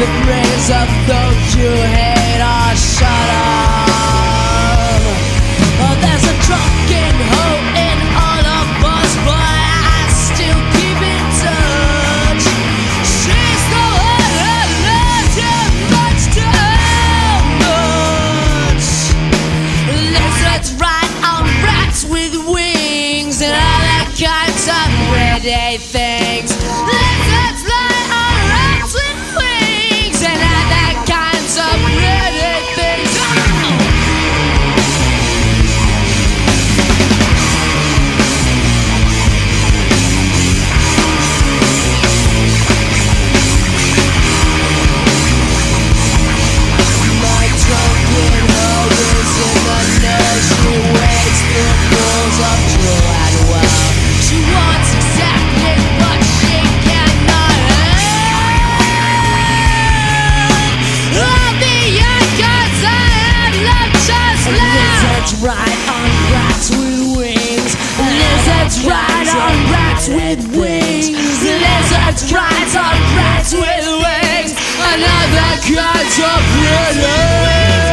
the brains of those you hate are shut up. Oh, there's a drunken hope in all of us, but I still keep in touch. She's the one who loves you much too much. Lizards ride on rats with wings and other kinds of pretty things. Lizards fly on rats with wings and other kinds of pretty things. My drunken hoe is in the nurse. She waits for fools of true and well. She wants exactly what she cannot have. All the young gods I have loved just now. Lizards ride on rats with wings. Lizards ride on rats with wings. Lizards ride on rats with wings. Another kinds of pretty.